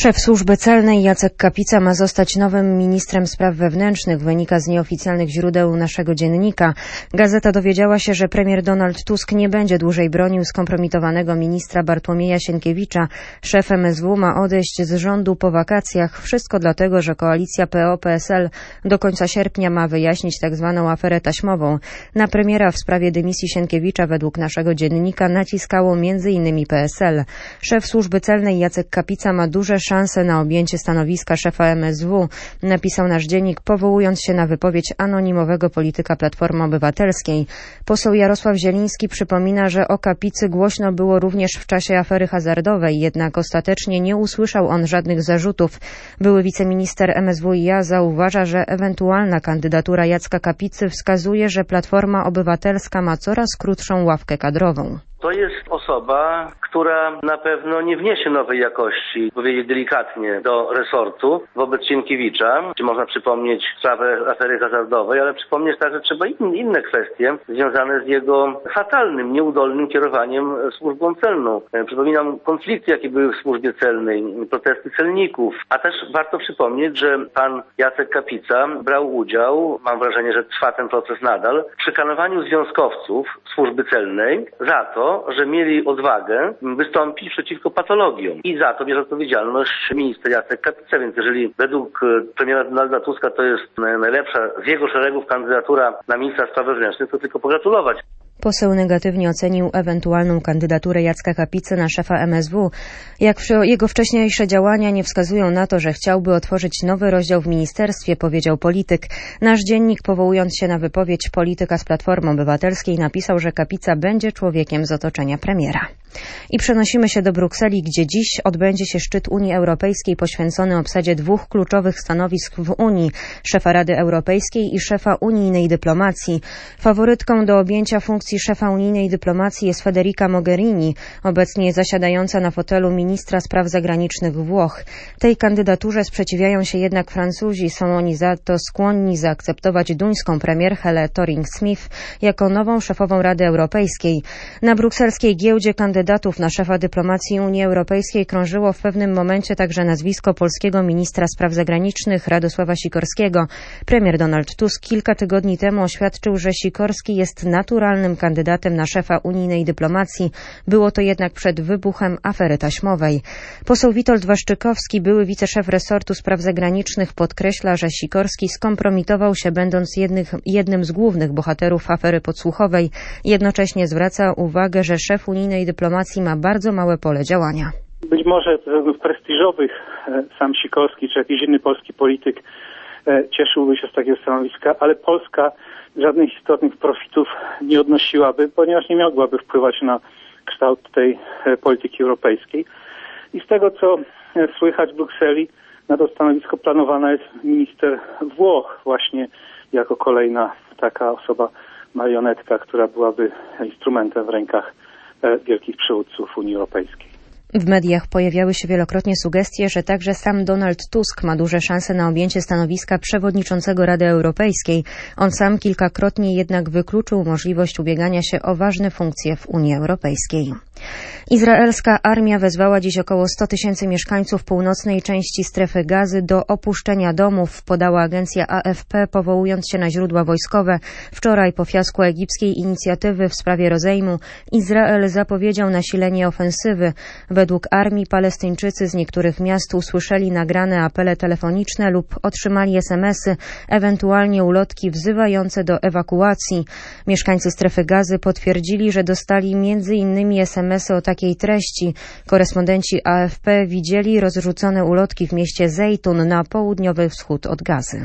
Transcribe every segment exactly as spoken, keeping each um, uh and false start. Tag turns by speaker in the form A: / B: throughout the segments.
A: Szef Służby Celnej Jacek Kapica ma zostać nowym ministrem spraw wewnętrznych, wynika z nieoficjalnych źródeł naszego dziennika. Gazeta dowiedziała się, że premier Donald Tusk nie będzie dłużej bronił skompromitowanego ministra Bartłomieja Sienkiewicza. Szef M S W ma odejść z rządu po wakacjach. Wszystko dlatego, że koalicja P O P S L do końca sierpnia ma wyjaśnić tzw. aferę taśmową. Na premiera w sprawie dymisji Sienkiewicza według naszego dziennika naciskało między innymi P S L. Szef Służby Celnej Jacek Kapica ma duże szanse na objęcie stanowiska szefa M S W, napisał nasz dziennik, powołując się na wypowiedź anonimowego polityka Platformy Obywatelskiej. Poseł Jarosław Zieliński przypomina, że o Kapicy głośno było również w czasie afery hazardowej, jednak ostatecznie nie usłyszał on żadnych zarzutów. Były wiceminister M S W i ja zauważa, że ewentualna kandydatura Jacka Kapicy wskazuje, że Platforma Obywatelska ma coraz krótszą ławkę kadrową.
B: To jest osoba, która na pewno nie wniesie nowej jakości, powiedzieć delikatnie, do resortu wobec Sienkiewicza. Czy można przypomnieć sprawę afery hazardowej, ale przypomnieć także trzeba in, inne kwestie związane z jego fatalnym, nieudolnym kierowaniem służbą celną. Przypominam konflikty, jakie były w służbie celnej, protesty celników, a też warto przypomnieć, że pan Jacek Kapica brał udział, mam wrażenie, że trwa ten proces nadal, w szykanowaniu związkowców służby celnej za to, że mieli odwagę wystąpić przeciwko patologiom. I za to bierze odpowiedzialność minister Jacek Kapica, więc jeżeli według premiera Donalda Tuska to jest najlepsza z jego szeregów kandydatura na ministra spraw wewnętrznych, to tylko pogratulować.
A: Poseł negatywnie ocenił ewentualną kandydaturę Jacka Kapicy na szefa M S W. Jak jego wcześniejsze działania nie wskazują na to, że chciałby otworzyć nowy rozdział w ministerstwie, powiedział polityk. Nasz dziennik, powołując się na wypowiedź polityka z Platformy Obywatelskiej, napisał, że Kapica będzie człowiekiem z otoczenia premiera. I przenosimy się do Brukseli, gdzie dziś odbędzie się szczyt Unii Europejskiej poświęcony obsadzie dwóch kluczowych stanowisk w Unii, szefa Rady Europejskiej i szefa unijnej dyplomacji. Faworytką do objęcia funkcji szefa unijnej dyplomacji jest Federica Mogherini, obecnie zasiadająca na fotelu ministra spraw zagranicznych Włoch. Tej kandydaturze sprzeciwiają się jednak Francuzi. Są oni za to skłonni zaakceptować duńską premier Helę Thorning-Smith jako nową szefową Rady Europejskiej. Na brukselskiej giełdzie kandydatów na szefa dyplomacji Unii Europejskiej krążyło w pewnym momencie także nazwisko polskiego ministra spraw zagranicznych Radosława Sikorskiego. Premier Donald Tusk kilka tygodni temu oświadczył, że Sikorski jest naturalnym kandydatem na szefa unijnej dyplomacji. Było to jednak przed wybuchem afery taśmowej. Poseł Witold Waszczykowski, były wiceszef resortu spraw zagranicznych, podkreśla, że Sikorski skompromitował się, będąc jednych, jednym z głównych bohaterów afery podsłuchowej. Jednocześnie zwraca uwagę, że szef unijnej dyplomacji ma bardzo małe pole działania.
C: Być może ze względów prestiżowych sam Sikorski czy jakiś inny polski polityk cieszyłby się z takiego stanowiska, ale Polska żadnych istotnych profitów nie odnosiłaby, ponieważ nie mogłaby wpływać na kształt tej polityki europejskiej. I z tego, co słychać w Brukseli, na to stanowisko planowana jest minister Włoch, właśnie jako kolejna taka osoba, marionetka, która byłaby instrumentem w rękach wielkich przywódców Unii Europejskiej.
A: W mediach pojawiały się wielokrotnie sugestie, że także sam Donald Tusk ma duże szanse na objęcie stanowiska przewodniczącego Rady Europejskiej. On sam kilkakrotnie jednak wykluczył możliwość ubiegania się o ważne funkcje w Unii Europejskiej. Izraelska armia wezwała dziś około sto tysięcy mieszkańców północnej części strefy Gazy do opuszczenia domów, podała agencja A F P, powołując się na źródła wojskowe. Wczoraj po fiasku egipskiej inicjatywy w sprawie rozejmu Izrael zapowiedział nasilenie ofensywy. Według armii Palestyńczycy z niektórych miast usłyszeli nagrane apele telefoniczne lub otrzymali es em esy, ewentualnie ulotki wzywające do ewakuacji. Mieszkańcy strefy Gazy potwierdzili, że dostali między innymi es em esy o takiej treści. Korespondenci A F P widzieli rozrzucone ulotki w mieście Zejtun na południowy wschód od Gazy.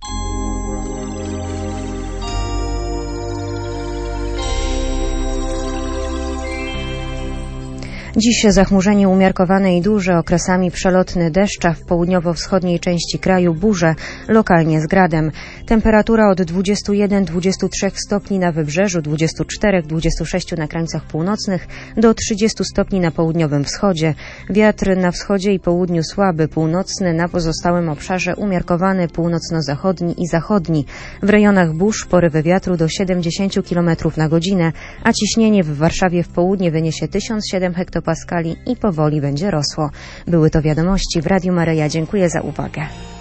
A: Dziś zachmurzenie umiarkowane i duże, okresami przelotny deszcz, a w południowo-wschodniej części kraju burze, lokalnie z gradem. Temperatura od dwudziestu jeden do dwudziestu trzech stopni na wybrzeżu, dwudziestu czterech do dwudziestu sześciu na krańcach północnych, do trzydziestu stopni na południowym wschodzie. Wiatr na wschodzie i południu słaby, północny, na pozostałym obszarze umiarkowany, północno-zachodni i zachodni. W rejonach burz porywy wiatru do siedemdziesięciu kilometrów na godzinę, a ciśnienie w Warszawie w południe wyniesie tysiąc siedem hektopaskali hektopaskali i powoli będzie rosło. Były to wiadomości w Radiu Maryja. Dziękuję za uwagę.